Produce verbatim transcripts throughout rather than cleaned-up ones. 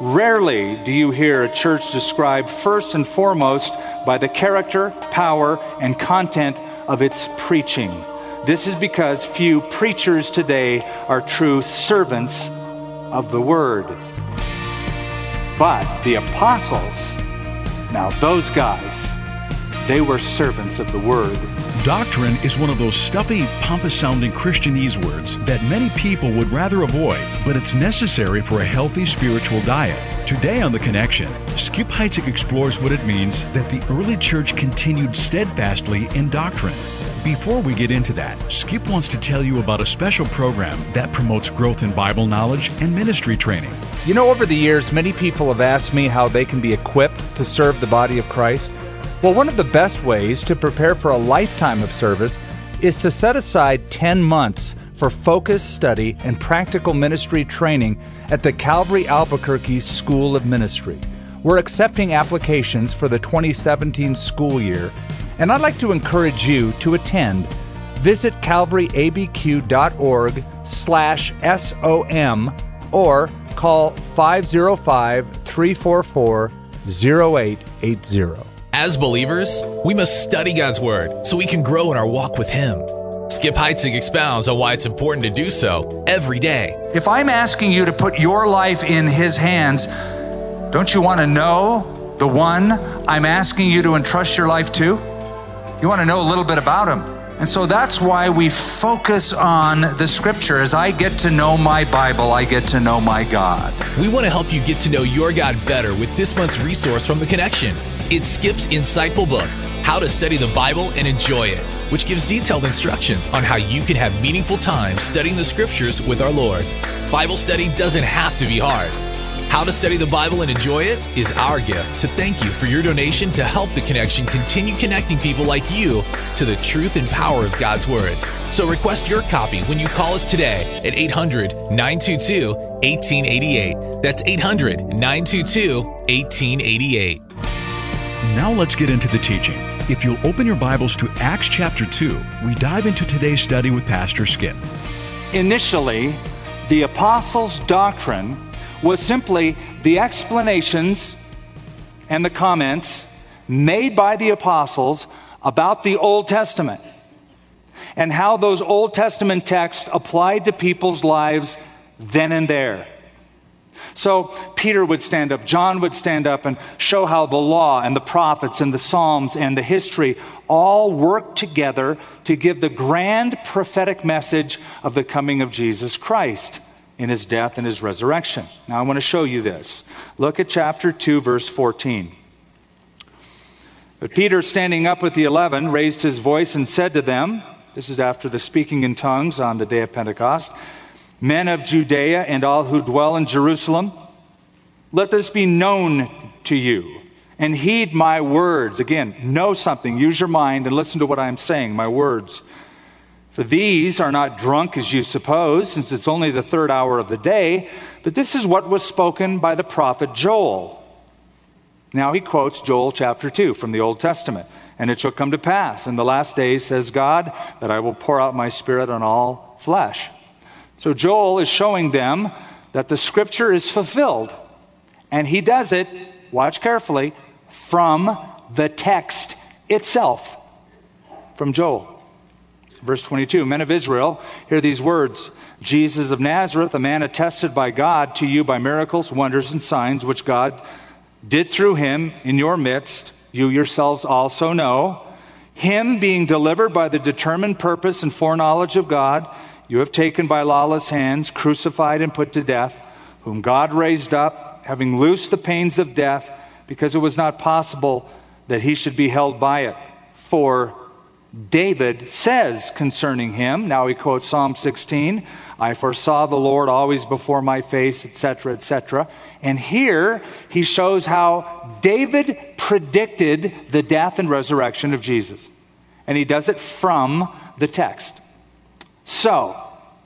Rarely do you hear a church described first and foremost by the character, power, and content of its preaching. This is because few preachers today are true servants of the Word. But the apostles, now those guys, they were servants of the Word. Doctrine is one of those stuffy, pompous-sounding Christianese words that many people would rather avoid, but it's necessary for a healthy spiritual diet. Today on The Connection, Skip Heitzig explores what it means that the early church continued steadfastly in doctrine. Before we get into that, Skip wants to tell you about a special program that promotes growth in Bible knowledge and ministry training. You know, over the years, many people have asked me how they can be equipped to serve the body of Christ. Well, one of the best ways to prepare for a lifetime of service is to set aside ten months for focused study and practical ministry training at the Calvary Albuquerque School of Ministry. We're accepting applications for the twenty seventeen school year, and I'd like to encourage you to attend. Visit calvaryabq.org slash SOM or call five oh five, three four four, oh eight eight zero. As believers, we must study God's Word so we can grow in our walk with Him. Skip Heitzig expounds on why it's important to do so every day. If I'm asking you to put your life in His hands, don't you want to know the one I'm asking you to entrust your life to? You want to know a little bit about Him. And so that's why we focus on the Scripture. As I get to know my Bible, I get to know my God. We want to help you get to know your God better with this month's resource from The Connection. It's Skip's insightful book, How to Study the Bible and Enjoy It, which gives detailed instructions on how you can have meaningful time studying the Scriptures with our Lord. Bible study doesn't have to be hard. How to Study the Bible and Enjoy It is our gift to thank you for your donation to help The Connection continue connecting people like you to the truth and power of God's Word. So request your copy when you call us today at eight hundred, nine two two, one eight eight eight. That's eight hundred, nine two two, one eight eight eight. Now let's get into the teaching. If you'll open your Bibles to Acts chapter two, we dive into today's study with Pastor Skip. Initially, the apostles' doctrine was simply the explanations and the comments made by the apostles about the Old Testament and how those Old Testament texts applied to people's lives then and there. So Peter would stand up, John would stand up and show how the law and the prophets and the Psalms and the history all work together to give the grand prophetic message of the coming of Jesus Christ in His death and His resurrection. Now I want to show you this. Look at chapter two, verse fourteen. But Peter, standing up with the eleven, raised his voice and said to them, this is after the speaking in tongues on the day of Pentecost, "Men of Judea and all who dwell in Jerusalem, let this be known to you, and heed my words." Again, know something, use your mind, and listen to what I'm saying, my words. "For these are not drunk as you suppose, since it's only the third hour of the day, but this is what was spoken by the prophet Joel." Now he quotes Joel chapter two from the Old Testament. "And it shall come to pass in the last days, says God, that I will pour out my Spirit on all flesh." So Joel is showing them that the Scripture is fulfilled. And he does it, watch carefully, from the text itself. From Joel. Verse twenty-two, "Men of Israel, hear these words. Jesus of Nazareth, a man attested by God to you by miracles, wonders, and signs, which God did through him in your midst, you yourselves also know. Him being delivered by the determined purpose and foreknowledge of God, you have taken by lawless hands, crucified and put to death, whom God raised up, having loosed the pains of death, because it was not possible that he should be held by it. For David says concerning him," now he quotes Psalm sixteen, "I foresaw the Lord always before my face," et cetera, et cetera. And here he shows how David predicted the death and resurrection of Jesus. And he does it from the text. So,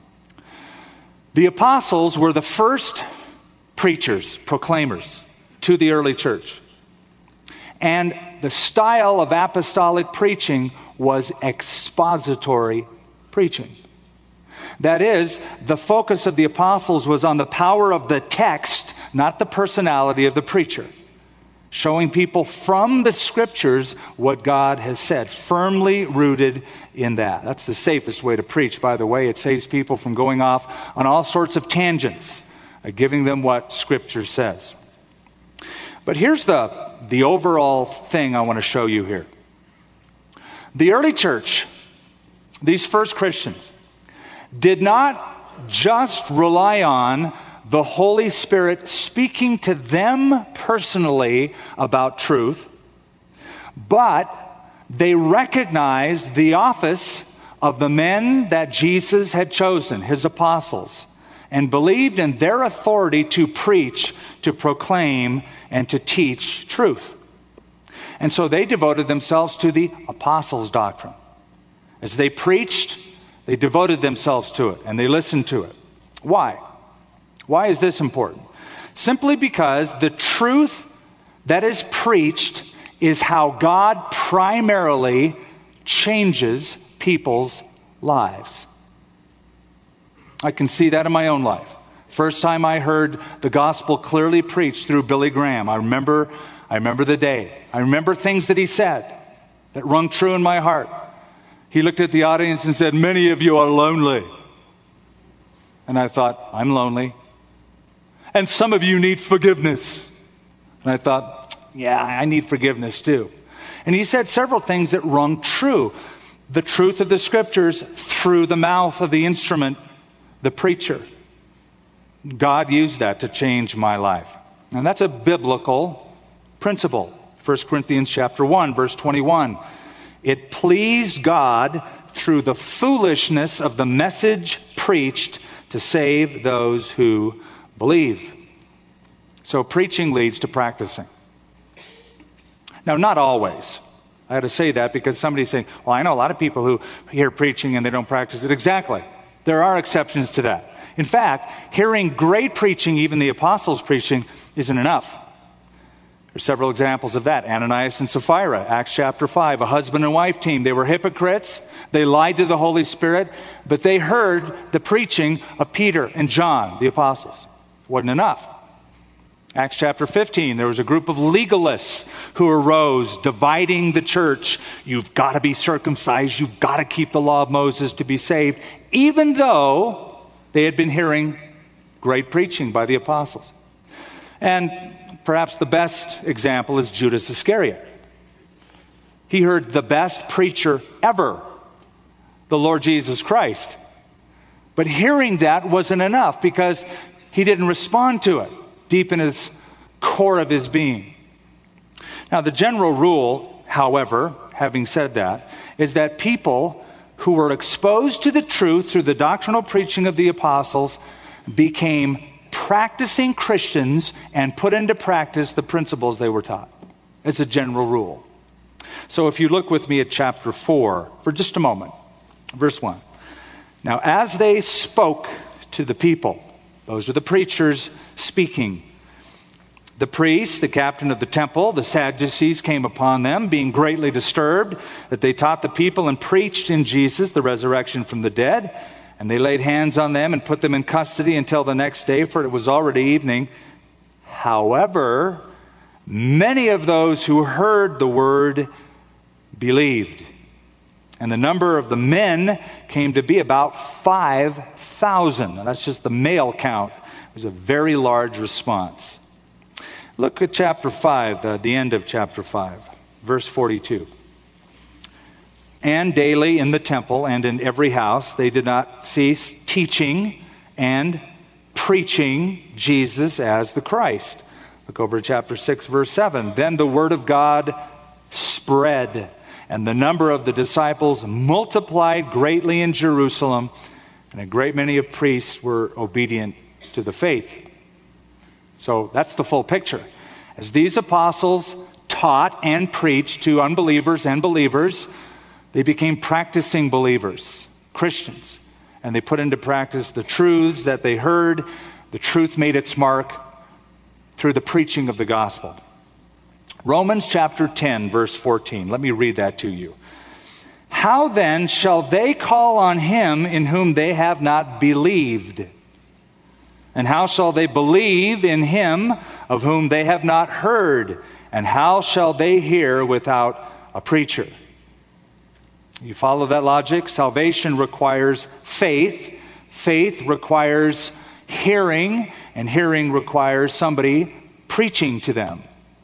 the apostles were the first preachers, proclaimers to the early church. And the style of apostolic preaching was expository preaching. That is, the focus of the apostles was on the power of the text, not the personality of the preacher. Showing people from the Scriptures what God has said, firmly rooted in that. That's the safest way to preach, by the way. It saves people from going off on all sorts of tangents, uh, giving them what Scripture says. But here's the, the overall thing I want to show you here. The early church, these first Christians, did not just rely on the Holy Spirit speaking to them personally about truth, but they recognized the office of the men that Jesus had chosen, his apostles, and believed in their authority to preach, to proclaim, and to teach truth. And so they devoted themselves to the apostles' doctrine. As they preached, they devoted themselves to it, and they listened to it. Why? Why is this important? Simply because the truth that is preached is how God primarily changes people's lives. I can see that in my own life. First time I heard the gospel clearly preached through Billy Graham, I remember, I remember the day. I remember things that he said that rung true in my heart. He looked at the audience and said, "Many of you are lonely." And I thought, I'm lonely. "And some of you need forgiveness." And I thought, yeah, I need forgiveness too. And he said several things that rung true. The truth of the Scriptures through the mouth of the instrument, the preacher. God used that to change my life. And that's a biblical principle. First Corinthians chapter one, verse twenty-one. It pleased God through the foolishness of the message preached to save those who believe. So preaching leads to practicing. Now, not always. I had to say that because somebody's saying, well, I know a lot of people who hear preaching and they don't practice it. Exactly. There are exceptions to that. In fact, hearing great preaching, even the apostles' preaching, isn't enough. There's several examples of that. Ananias and Sapphira, Acts chapter five, a husband and wife team. They were hypocrites. They lied to the Holy Spirit, but they heard the preaching of Peter and John, the apostles. It wasn't enough. Acts chapter fifteen, there was a group of legalists who arose, dividing the church. You've got to be circumcised. You've got to keep the law of Moses to be saved, even though they had been hearing great preaching by the apostles. And perhaps the best example is Judas Iscariot. He heard the best preacher ever, the Lord Jesus Christ. But hearing that wasn't enough because he didn't respond to it deep in his core of his being. Now, the general rule, however, having said that, is that people who were exposed to the truth through the doctrinal preaching of the apostles became practicing Christians and put into practice the principles they were taught. As a general rule. So if you look with me at chapter four for just a moment, verse one. Now, as they spoke to the people, those are the preachers speaking. The priests, the captain of the temple, the Sadducees came upon them, being greatly disturbed that they taught the people and preached in Jesus the resurrection from the dead. And they laid hands on them and put them in custody until the next day, for it was already evening. However, many of those who heard the word believed. And the number of the men came to be about five thousand. That's just the male count. It was a very large response. Look at chapter five, the, the end of chapter five, verse forty-two. And daily in the temple and in every house they did not cease teaching and preaching Jesus as the Christ. Look over to chapter six, verse seven. Then the word of God spread, and the number of the disciples multiplied greatly in Jerusalem, and a great many of priests were obedient to the faith. So that's the full picture. As these apostles taught and preached to unbelievers and believers, they became practicing believers, Christians, and they put into practice the truths that they heard. The truth made its mark through the preaching of the gospel. Romans chapter ten, verse fourteen. Let me read that to you. How then shall they call on him in whom they have not believed? And how shall they believe in him of whom they have not heard? And how shall they hear without a preacher? You follow that logic? Salvation requires faith. Faith requires hearing, and hearing requires somebody preaching to them.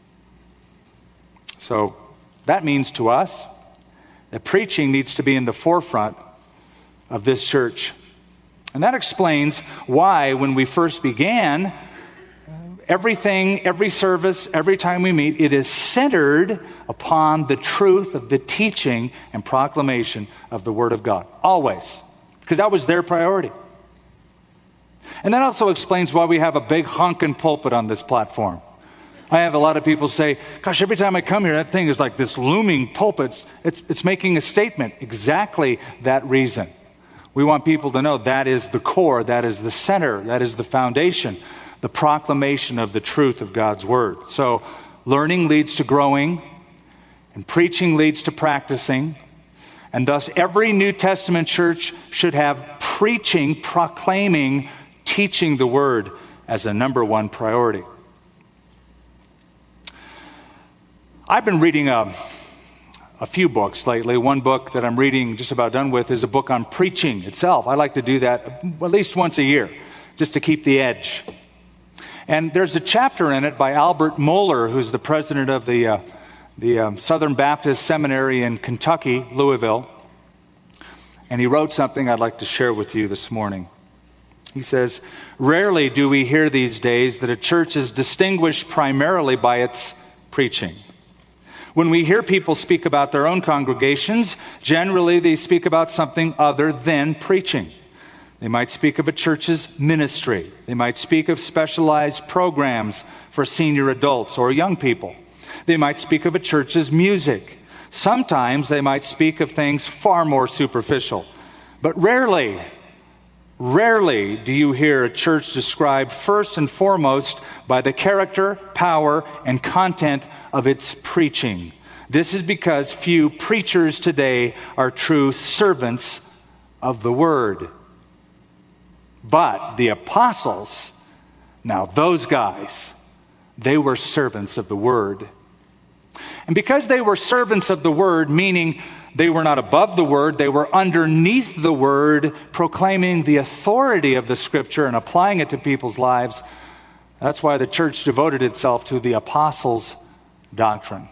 So that means to us that preaching needs to be in the forefront of this church. And that explains why, when we first began, everything, every service, every time we meet, it is centered upon the truth of the teaching and proclamation of the Word of God. Always. Because that was their priority. And that also explains why we have a big honking pulpit on this platform. I have a lot of people say, gosh, every time I come here, that thing is like this looming pulpit. It's, it's making a statement. Exactly that reason. We want people to know that is the core, that is the center, that is the foundation, the proclamation of the truth of God's Word. So learning leads to growing, and preaching leads to practicing, and thus every New Testament church should have preaching, proclaiming, teaching the Word as a number one priority. I've been reading a, a few books lately. One book that I'm reading, just about done with, is a book on preaching itself. I like to do that at least once a year, just to keep the edge. And there's a chapter in it by Albert Mohler, who's the president of the, uh, the um, Southern Baptist Seminary in Kentucky, Louisville. And he wrote something I'd like to share with you this morning. He says, "Rarely do we hear these days that a church is distinguished primarily by its preaching. When we hear people speak about their own congregations, generally they speak about something other than preaching. They might speak of a church's ministry. They might speak of specialized programs for senior adults or young people. They might speak of a church's music. Sometimes they might speak of things far more superficial. But rarely, rarely do you hear a church described first and foremost by the character, power, and content of its preaching. This is because few preachers today are true servants of the Word. But the apostles, now those guys, they were servants of the Word. And because they were servants of the Word, meaning they were not above the Word, they were underneath the Word, proclaiming the authority of the Scripture and applying it to people's lives. That's why the church devoted itself to the apostles' doctrine.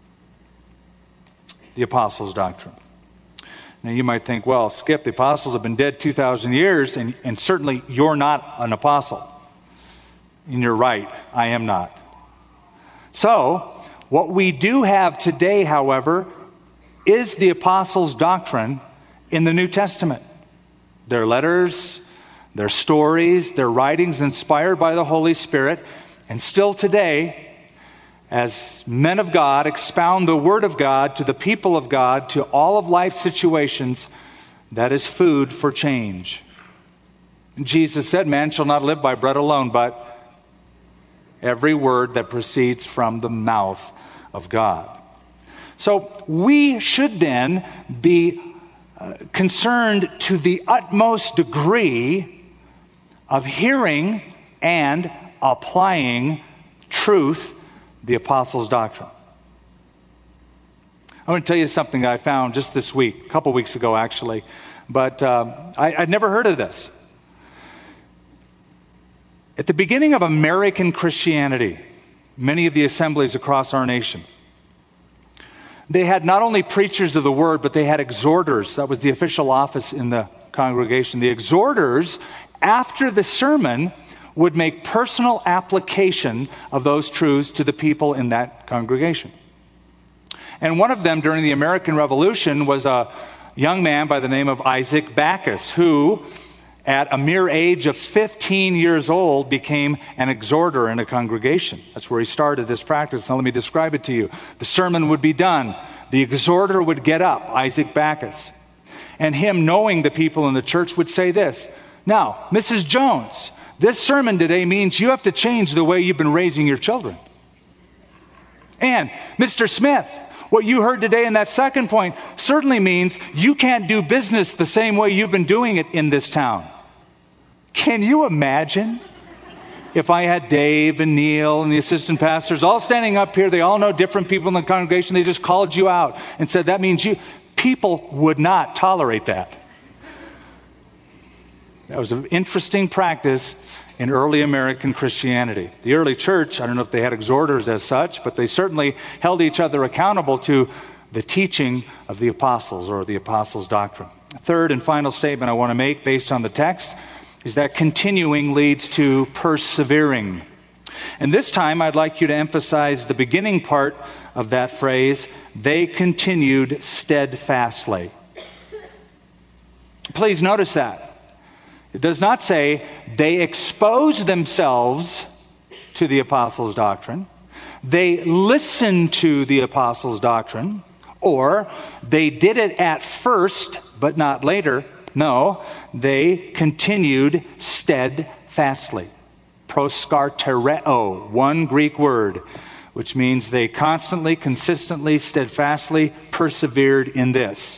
The apostles' doctrine. Now you might think, well, Skip, the apostles have been dead two thousand years, and, and certainly you're not an apostle. And you're right, I am not. So, what we do have today, however, is the apostles' doctrine in the New Testament. Their letters, their stories, their writings inspired by the Holy Spirit, and still today, as men of God expound the Word of God to the people of God, to all of life's situations, that is food for change. Jesus said, man shall not live by bread alone, but every word that proceeds from the mouth of God. So we should then be uh, concerned to the utmost degree of hearing and applying truth, the apostles' doctrine. I want to tell you something I found just this week, a couple weeks ago actually, but uh, I, I'd never heard of this. At the beginning of American Christianity, many of the assemblies across our nation, they had not only preachers of the Word, but they had exhorters. That was the official office in the congregation. The exhorters, after the sermon, would make personal application of those truths to the people in that congregation. And one of them during the American Revolution was a young man by the name of Isaac Backus, who, at a mere age of fifteen years old, became an exhorter in a congregation. That's where he started this practice. Now let me describe it to you. The sermon would be done. The exhorter would get up, Isaac Backus, and him, knowing the people in the church, would say this, "Now, Missus Jones, this sermon today means you have to change the way you've been raising your children. And Mister Smith, what you heard today in that second point certainly means you can't do business the same way you've been doing it in this town." Can you imagine if I had Dave and Neil and the assistant pastors all standing up here, they all know different people in the congregation, they just called you out and said, that means you, people would not tolerate that. That was an interesting practice in early American Christianity. The early church, I don't know if they had exhorters as such, but they certainly held each other accountable to the teaching of the apostles or the apostles' doctrine. Third and final statement I want to make based on the text is that continuing leads to persevering. And this time I'd like you to emphasize the beginning part of that phrase, they continued steadfastly. Please notice that. It does not say they exposed themselves to the apostles' doctrine, they listened to the apostles' doctrine, or they did it at first but not later. No, they continued steadfastly. Proskartereo, one Greek word, which means they constantly, consistently, steadfastly persevered in this.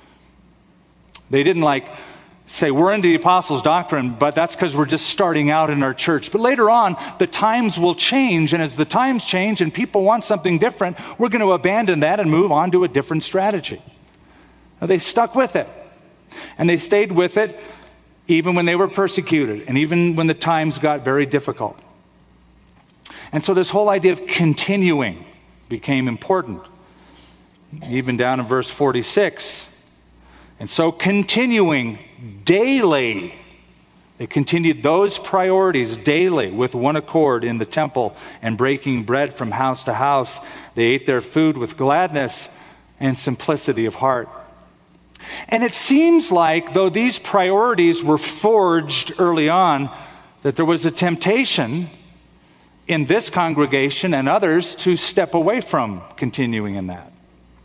They didn't like say, we're into the apostles' doctrine, but that's because we're just starting out in our church. But later on, the times will change, and as the times change and people want something different, we're going to abandon that and move on to a different strategy. Now, they stuck with it, and they stayed with it even when they were persecuted, and even when the times got very difficult. And so this whole idea of continuing became important. Even down in verse forty-six, and so continuing daily, they continued those priorities daily with one accord in the temple and breaking bread from house to house. They ate their food with gladness and simplicity of heart. And it seems like, though these priorities were forged early on, that there was a temptation in this congregation and others to step away from continuing in that.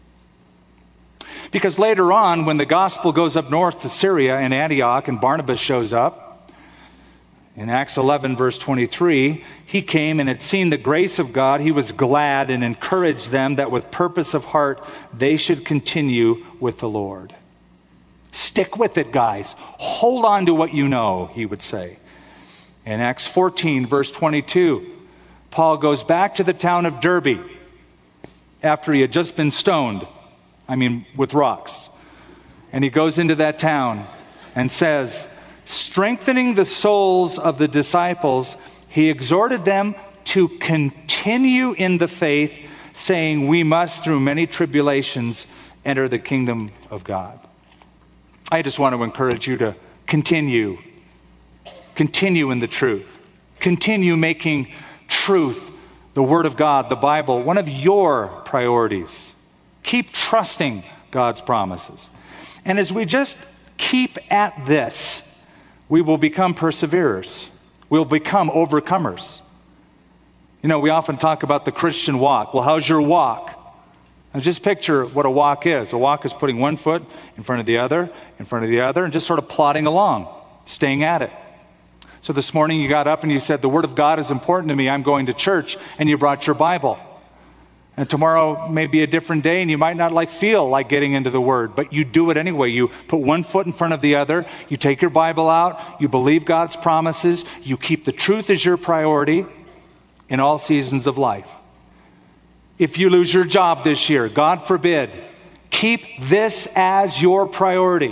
Because later on, when the gospel goes up north to Syria and Antioch and Barnabas shows up, in Acts eleven, verse twenty-three, he came and had seen the grace of God. He was glad and encouraged them that with purpose of heart, they should continue with the Lord. Stick with it, guys. Hold on to what you know, he would say. In Acts fourteen, verse twenty-two, Paul goes back to the town of Derbe after he had just been stoned. I mean, with rocks. And he goes into that town and says, strengthening the souls of the disciples, he exhorted them to continue in the faith, saying, we must, through many tribulations, enter the kingdom of God. I just want to encourage you to continue. Continue in the truth. Continue making truth, the Word of God, the Bible, one of your priorities. Keep trusting God's promises. And as we just keep at this, we will become perseverers. We'll become overcomers. You know, we often talk about the Christian walk. Well, how's your walk? Now just picture what a walk is. A walk is putting one foot in front of the other, in front of the other, and just sort of plodding along, staying at it. So this morning you got up and you said, the Word of God is important to me. I'm going to church, and you brought your Bible. And tomorrow may be a different day, and you might not like feel like getting into the Word, but you do it anyway. You put one foot in front of the other. You take your Bible out. You believe God's promises. You keep the truth as your priority in all seasons of life. If you lose your job this year, God forbid, keep this as your priority.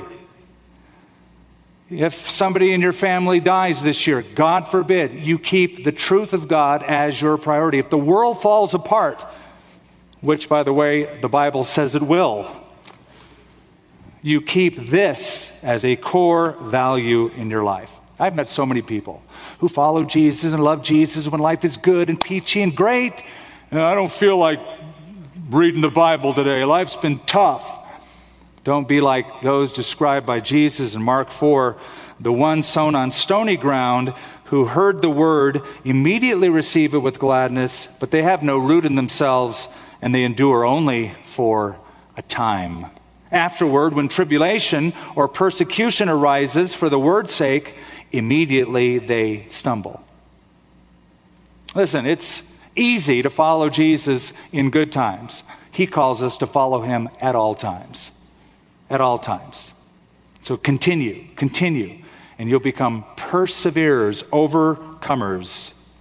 If somebody in your family dies this year, God forbid, you keep the truth of God as your priority. If the world falls apart, which, by the way, the Bible says it will, you keep this as a core value in your life. I've met so many people who follow Jesus and love Jesus when life is good and peachy and great. And I don't feel like reading the Bible today. Life's been tough. Don't be like those described by Jesus in Mark four, the one sown on stony ground who heard the word, immediately receive it with gladness, but they have no root in themselves, and they endure only for a time. Afterward, when tribulation or persecution arises for the word's sake, immediately they stumble. Listen, it's easy to follow Jesus in good times. He calls us to follow him at all times. At all times. So continue, continue, and you'll become perseverers, overcomers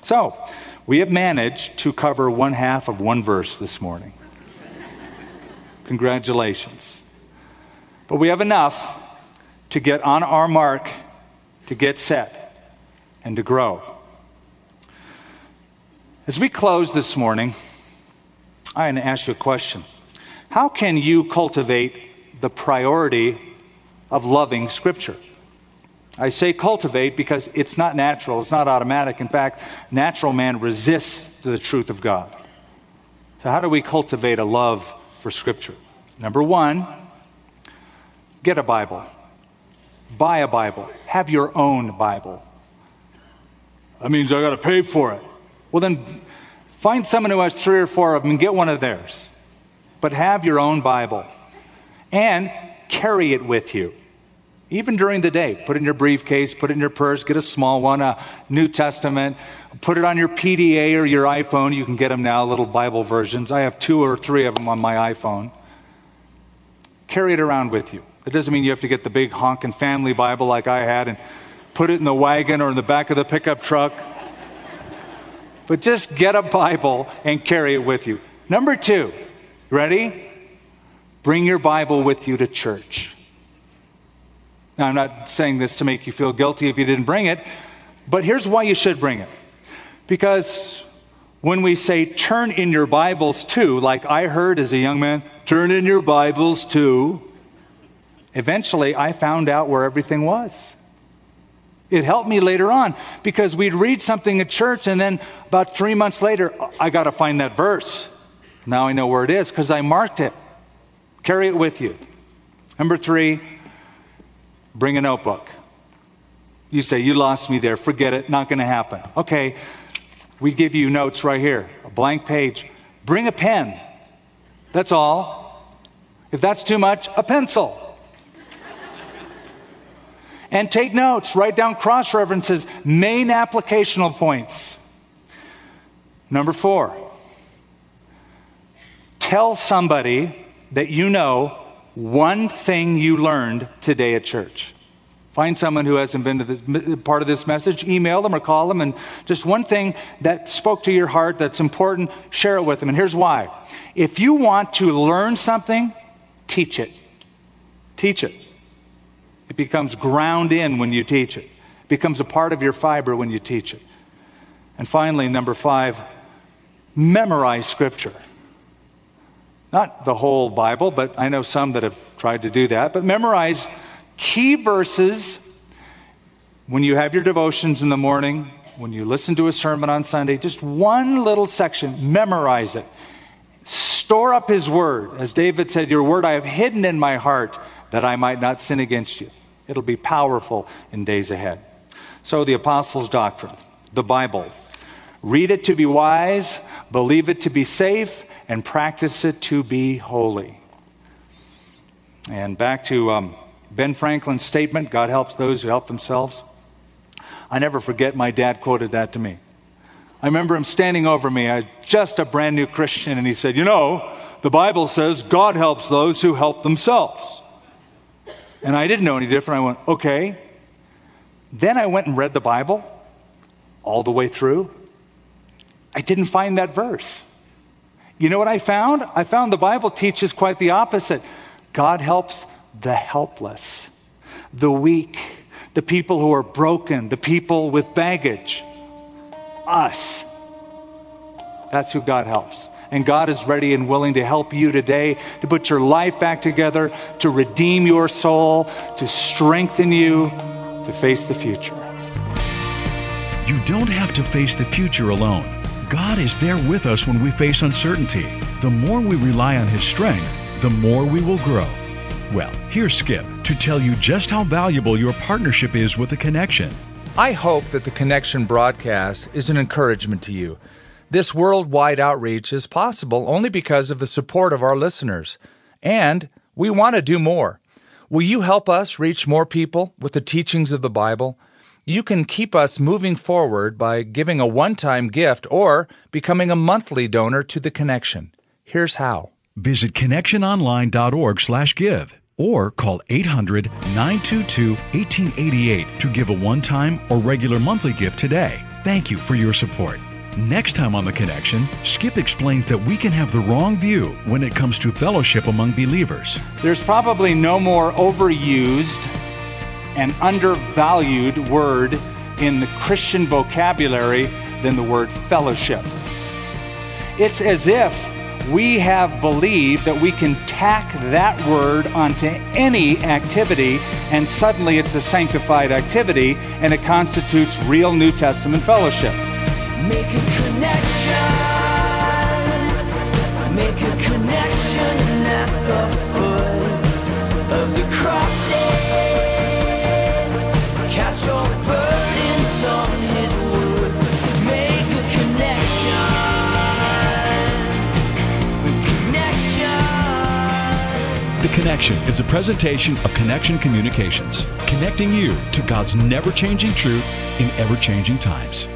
So, we have managed to cover one half of one verse this morning. Congratulations. But we have enough to get on our mark, to get set, and to grow. As we close this morning, I want to ask you a question. How can you cultivate the priority of loving Scripture? I say cultivate because it's not natural, it's not automatic. In fact, natural man resists the truth of God. So how do we cultivate a love for Scripture? Number one, get a Bible. Buy a Bible. Have your own Bible. That means I got to pay for it. Well, then find someone who has three or four of them and get one of theirs. But have your own Bible. And carry it with you. Even during the day. Put it in your briefcase, put it in your purse, get a small one, a New Testament. Put it on your P D A or your iPhone. You can get them now, little Bible versions. I have two or three of them on my iPhone. Carry it around with you. It doesn't mean you have to get the big honking family Bible like I had and put it in the wagon or in the back of the pickup truck. But just get a Bible and carry it with you. Number two, ready? Bring your Bible with you to church. Now, I'm not saying this to make you feel guilty if you didn't bring it, but here's why you should bring it. Because when we say turn in your Bibles to, like I heard as a young man, turn in your Bibles to, eventually I found out where everything was. It helped me later on because we'd read something at church and then about three months later, I got to find that verse. Now I know where it is because I marked it. Carry it with you. Number three, bring a notebook. You say, you lost me there. Forget it. Not going to happen. Okay, we give you notes right here. A blank page. Bring a pen. That's all. If that's too much, a pencil. And take notes. Write down cross-references. Main applicational points. Number four. Tell somebody that you know one thing you learned today at church. Find someone who hasn't been to this part of this message, email them or call them, and just one thing that spoke to your heart that's important, share it with them. And here's why. If you want to learn something, teach it. Teach it. It becomes ground in when you teach it. It becomes a part of your fiber when you teach it. And finally, number five, memorize Scripture. Not the whole Bible, but I know some that have tried to do that. But memorize key verses when you have your devotions in the morning, when you listen to a sermon on Sunday, just one little section, memorize it. Store up His Word. As David said, your Word I have hidden in my heart that I might not sin against you. It'll be powerful in days ahead. So the Apostles' Doctrine, the Bible. Read it to be wise, believe it to be safe, and practice it to be holy. And back to um, Ben Franklin's statement, God helps those who help themselves. I never forget my dad quoted that to me. I remember him standing over me, I just a brand new Christian, and he said, you know, the Bible says God helps those who help themselves. And I didn't know any different. I went, okay. Then I went and read the Bible all the way through. I didn't find that verse. You know what I found? I found the Bible teaches quite the opposite. God helps the helpless, the weak, the people who are broken, the people with baggage. Us. That's who God helps. And God is ready and willing to help you today to put your life back together, to redeem your soul, to strengthen you, to face the future. You don't have to face the future alone. God is there with us when we face uncertainty. The more we rely on His strength, the more we will grow. Well, here's Skip to tell you just how valuable your partnership is with The Connection. I hope that The Connection broadcast is an encouragement to you. This worldwide outreach is possible only because of the support of our listeners. And we want to do more. Will you help us reach more people with the teachings of the Bible? You can keep us moving forward by giving a one-time gift or becoming a monthly donor to The Connection. Here's how. Visit connection online dot org slash give or call eight hundred, nine two two, one eight eight eight to give a one-time or regular monthly gift today. Thank you for your support. Next time on The Connection, Skip explains that we can have the wrong view when it comes to fellowship among believers. There's probably no more overused and undervalued word in the Christian vocabulary than the word fellowship. It's as if we have believed that we can tack that word onto any activity and suddenly it's a sanctified activity and it constitutes real New Testament fellowship. Make a connection, make a connection at the foot of the cross. Cast your burdens on His wood. Make a connection, connection. The Connection is a presentation of Connection Communications, connecting you to God's never-changing truth in ever-changing times.